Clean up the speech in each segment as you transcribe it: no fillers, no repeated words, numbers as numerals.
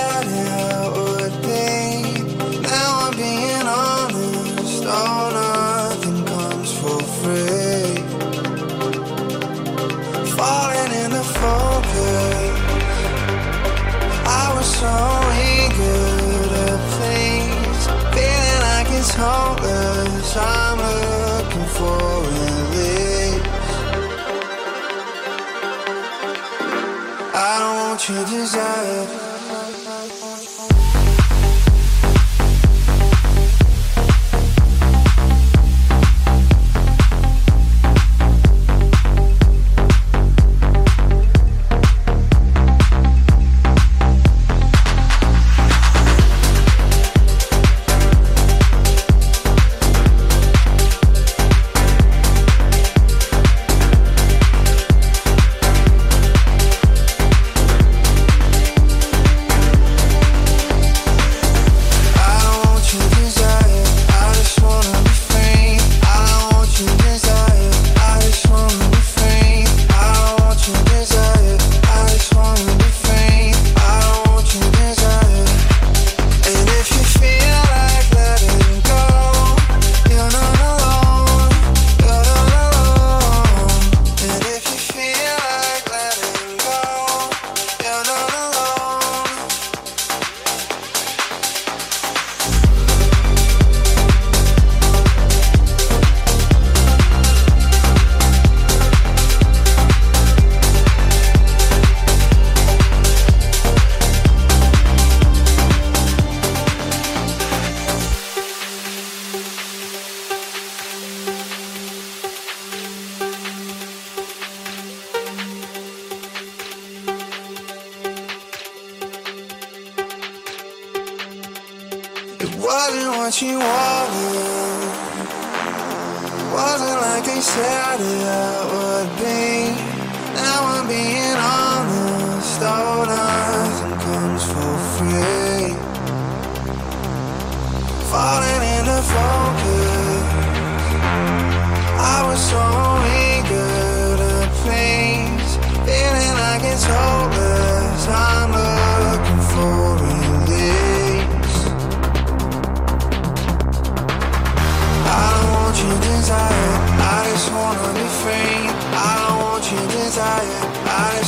said it would be. Now I'm being honest. Oh, nothing comes for free. Falling into focus. I was so eager to please. Feeling like it's hopeless. I'm looking for release. I don't want your desire. Wasn't what you wanted. Wasn't like they said it would be. Now I'm being honest. Oh, nothing comes for free. Falling into focus. I was so eager to please. Feeling like it's hopeless. I'm looking for release. I don't want your desire, I just wanna be free. I don't want your desire, I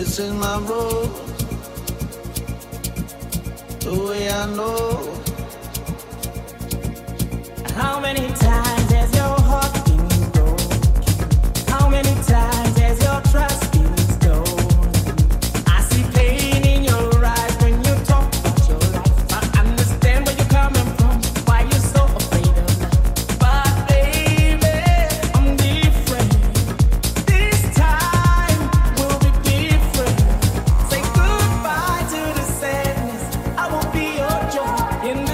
This is my road, the way I know. How many times has your heart been broken? How many times has your trust been stolen? I see pain in your eyes when you talk about your life. I understand where you're coming from, why you're so afraid of love. But baby, I'm different. This time will be different. Say goodbye to the sadness. I will be your joy in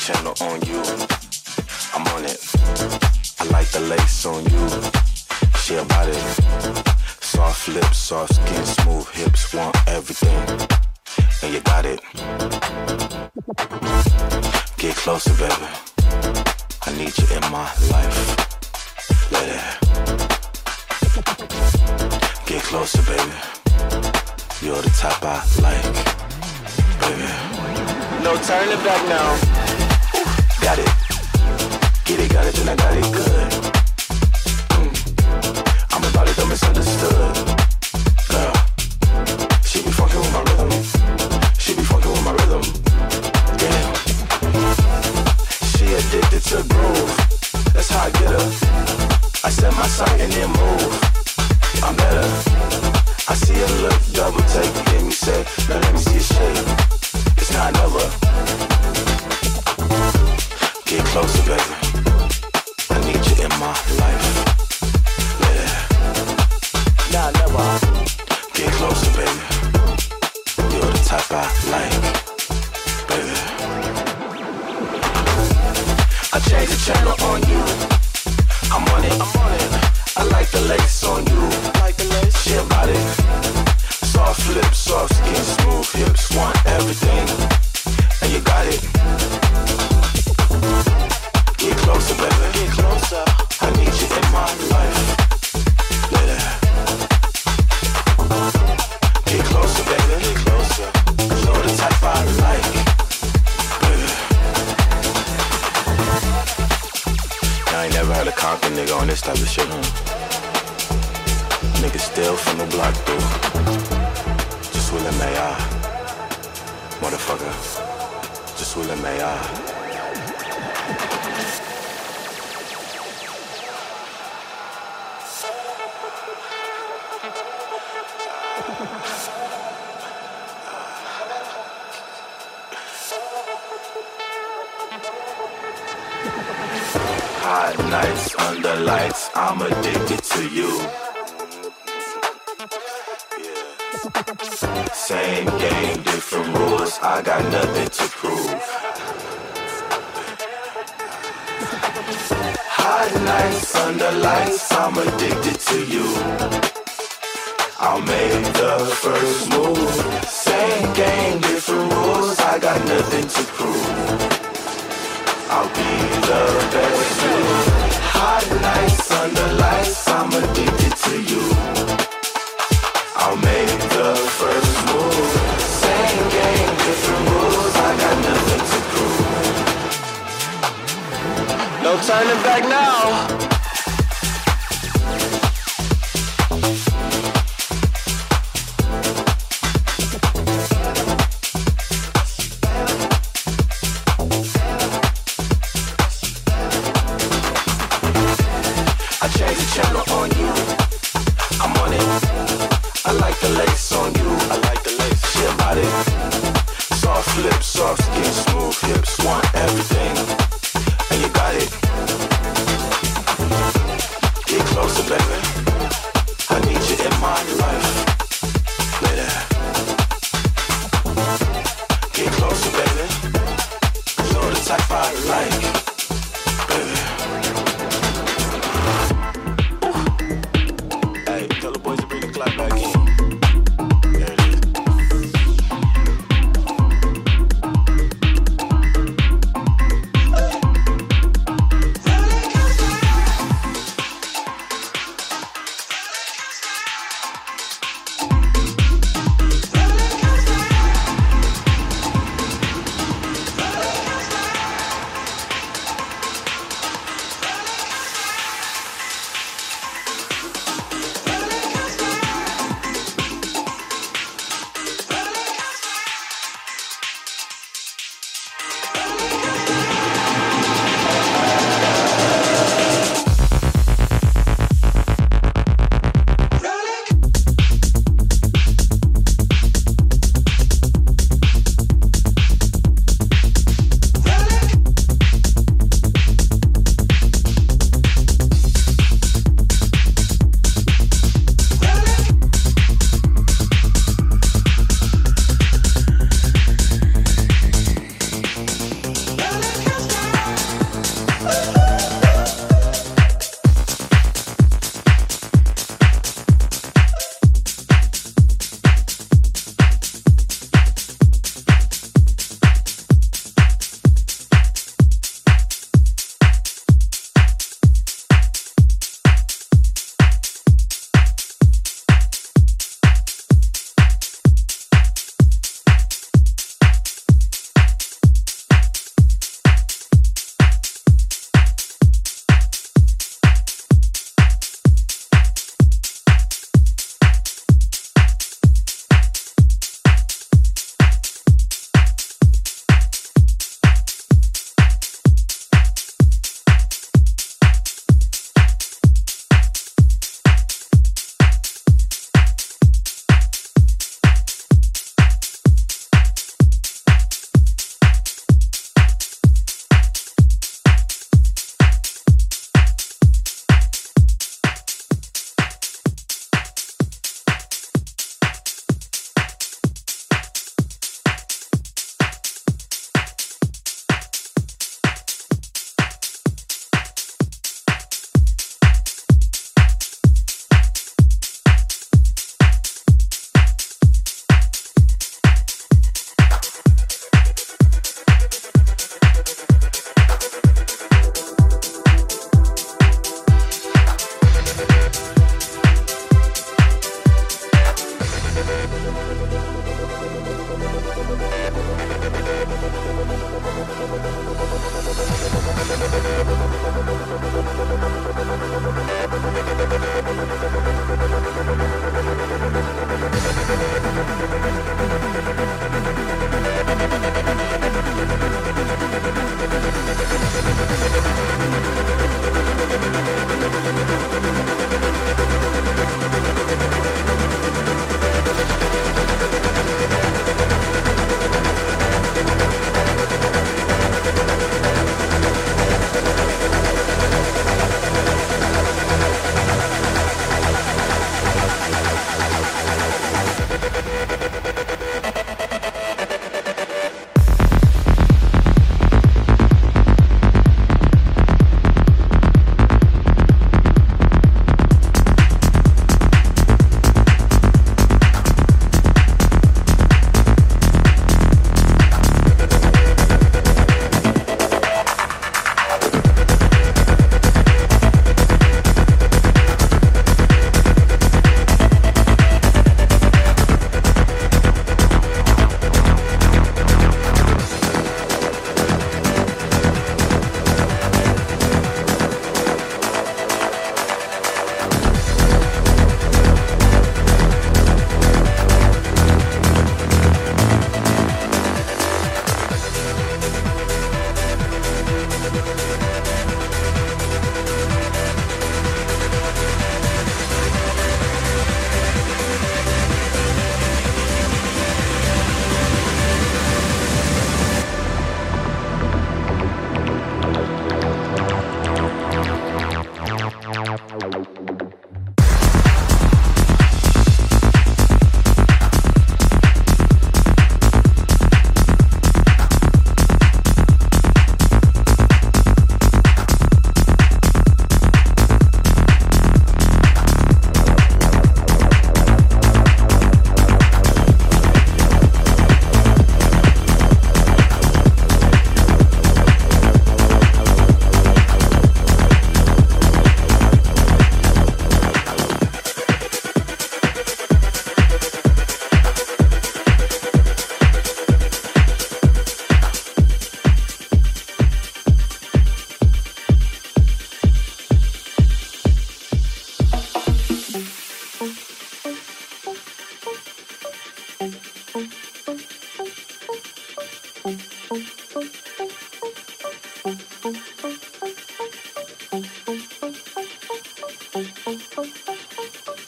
channel on you. I'm on it. I like the lace on you. She about it. Soft lips, soft skin, smooth hips, want everything. And you got it. Get closer, baby. I need you in my life. Lady. Get closer, baby. You're the type I like, baby. No turning back now. Got it. Get it, got it, then I got it good. I'm about it, though misunderstood. Girl, she be fucking with my rhythm. She be fucking with my rhythm. Damn. She addicted to groove. That's how I get her. I set my sight and then move. I'm better. I see her look, double take, then you say, now let me see a shake. It's not never. Get closer, baby. I need you in my life. Yeah. Nah, never. Get closer, baby. You're the type I like, baby. I change the channel on you. I'm on it. I like the lace on you. She about it. Soft lips, soft skin, smooth hips, want everything. And you got it. Get closer, baby. Get closer. I need you in my life. Lady. Get closer, baby. Get closer. You're the type I like, baby. I ain't never heard a Compton nigga on this type of shit, huh? Nigga still from the block, dude. Just will it may I. Motherfucker. Just will it may I. Hot nights under lights, I'm addicted to you. Same game, different rules, I got nothing to prove. Hot nights under lights, I'm addicted to you. I'll make the first move. Same game, different rules, I got nothing to prove. I'll be the best you. Hot nights under lights, I'm addicted to you. I'll make the first move. Same game, different rules, I got nothing to prove. No turning back now.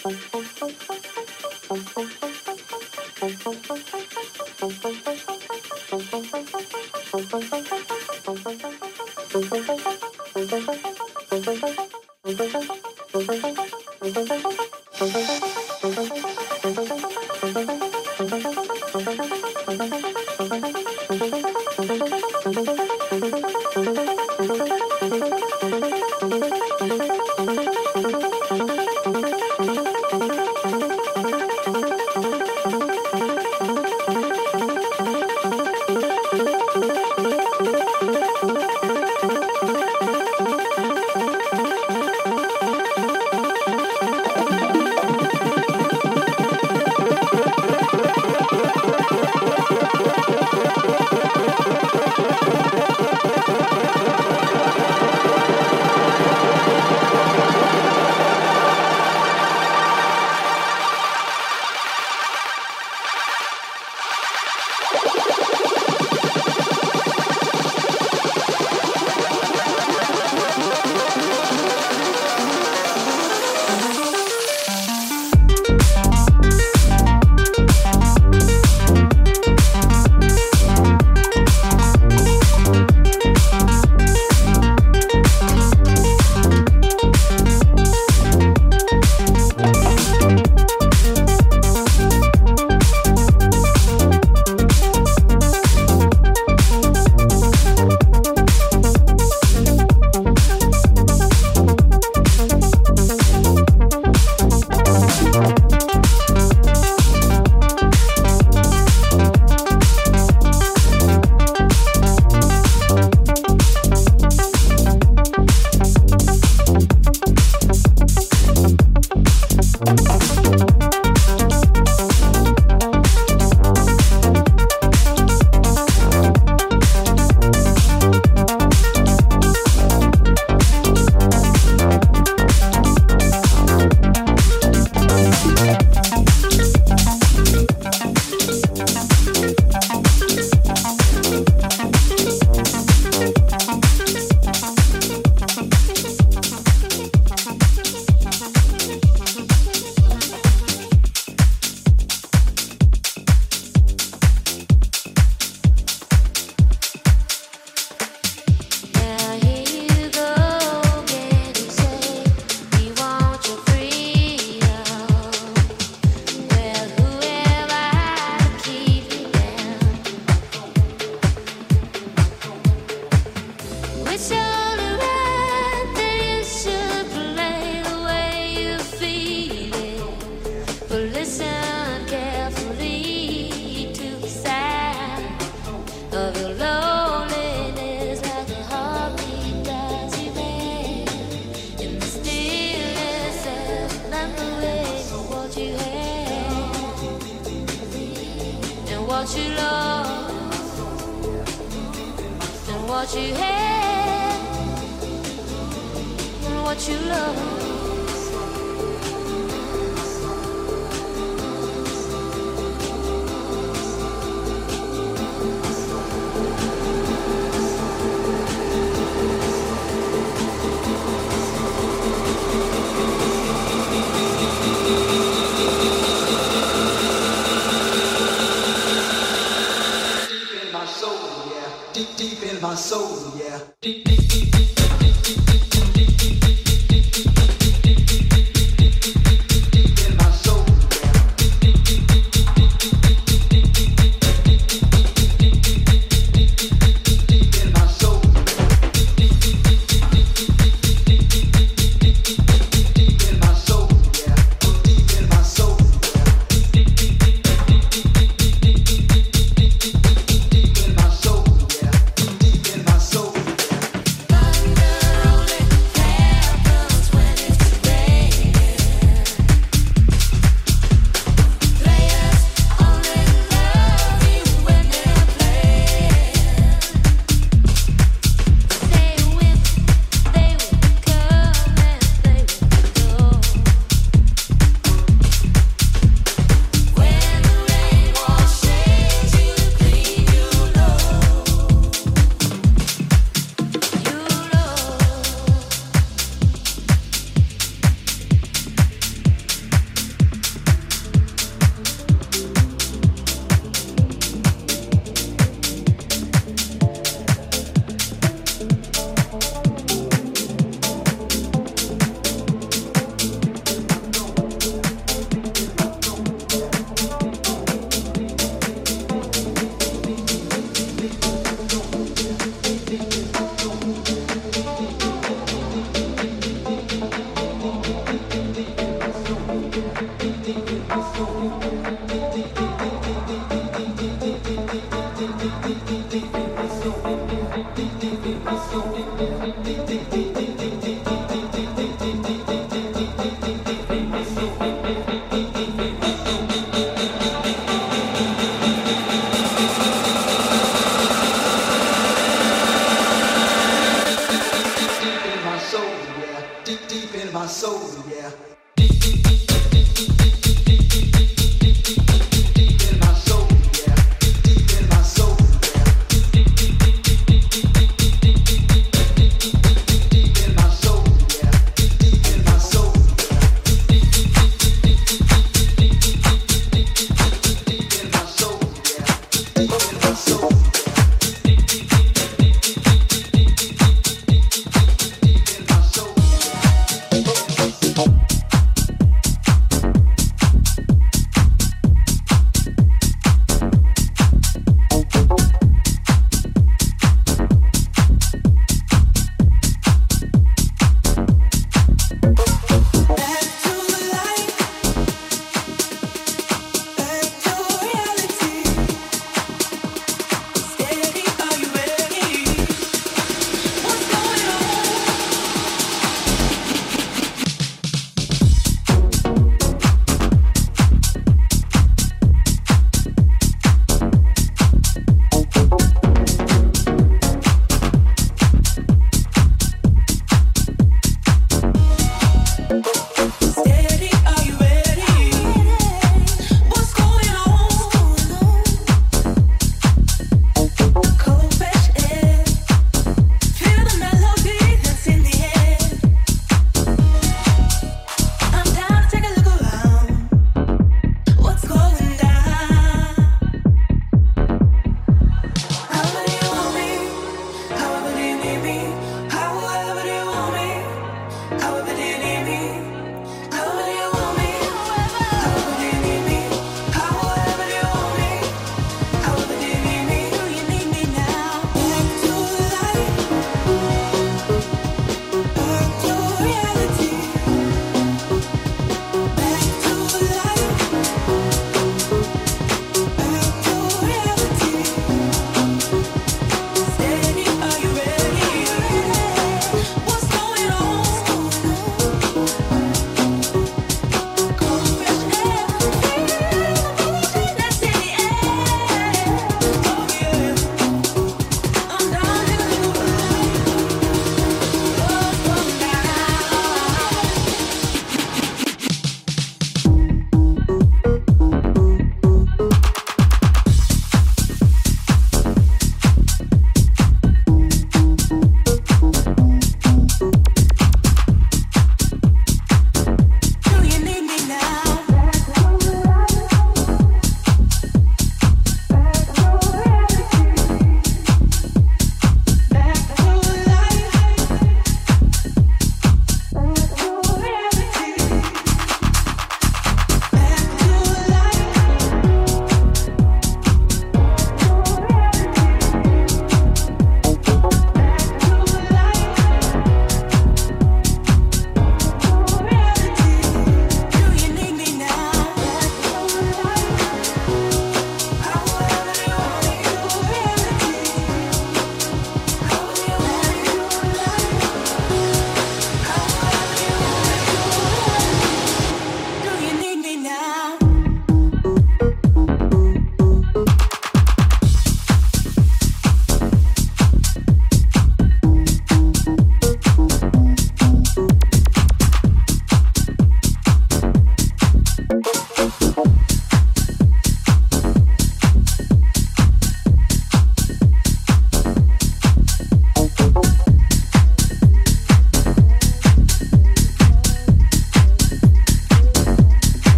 my soul, yeah. Deep, deep, deep, deep, deep, deep, deep, deep, deep, deep, deep, deep, deep, deep, deep.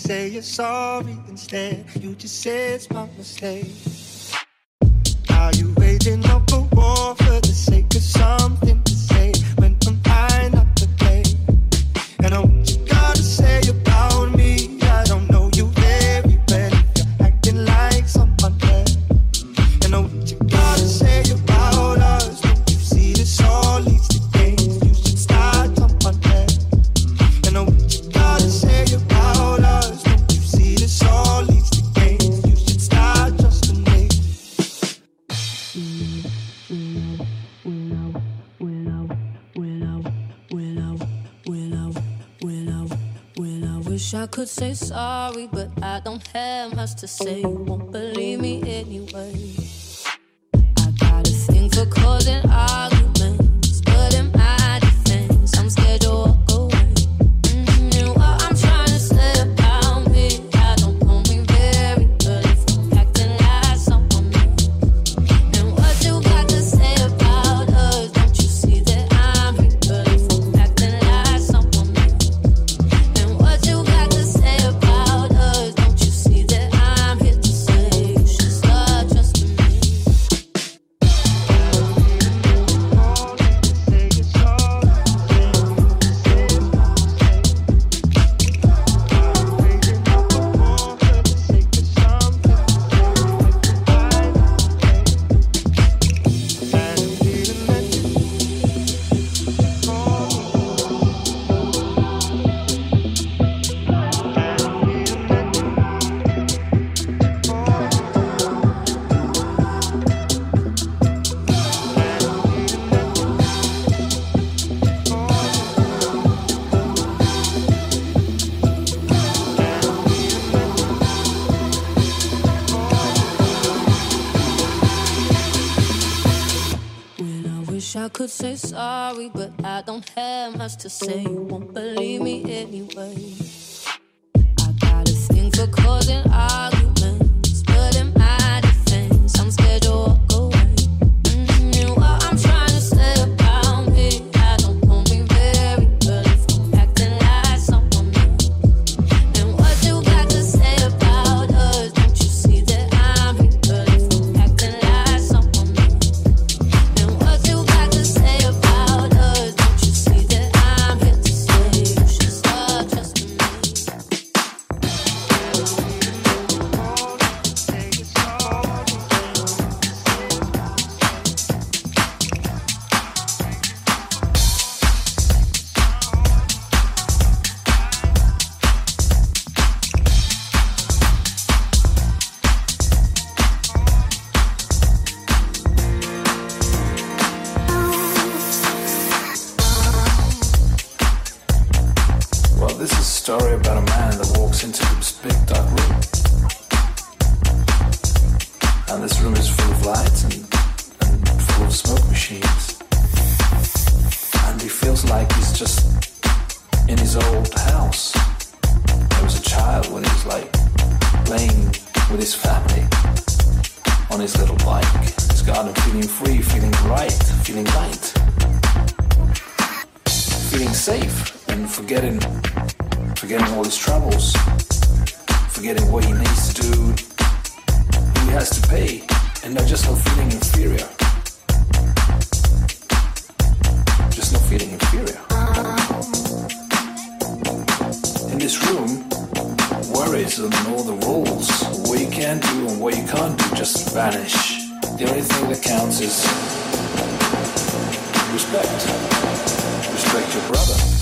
say you're sorry instead. You just say it's my mistake. Are you waging up a war for the sake of something to say? When am I not to blame? And I what you gotta say about me, I don't know you very well. If you're acting like someone else. And I what you gotta say about us. Don't you see this all leads to games? You should start someone else. And I what you gotta say about us. Don't you see this all leads to games? You should start just a name. Wish I could say sorry, but I don't have much to say. You won't believe me anyway. I got a thing for causing arguments, but in my defense, I'm scared to walk away. And what I'm trying to say about me, I don't know me very well if I'm acting like someone else. And what you got to say about us, don't you see that I'm real if I'm acting like someone else? And what you got to say about us, don't you see that I'm here to say you should start trusting me? I could say sorry, but I don't have much to say. You won't believe me anyway. I got a thing for causing arguments, but in my defense, I'm scared to walk away. And what I'm trying to say about me, I don't know me very well if I'm acting like someone else. And what you got to say about us, don't you see that I'm real if I'm acting like someone else? And what you got to say about us, don't you see that I'm here to say you should start trusting me? Well, this is a story about a man that walks into this big dark room. And this room is full of lights and full of smoke machines. And he feels like he's just in his old house. He was a child when he was like playing with his family on his little bike in his garden, feeling free, feeling bright, feeling light, feeling safe. And forgetting all his troubles, forgetting what he needs to do, who he has to pay, and just not feeling inferior. Just not feeling inferior. In this room, worries and all the rules, what you can do and what you can't do just vanish. The only thing that counts is respect. Respect your brother.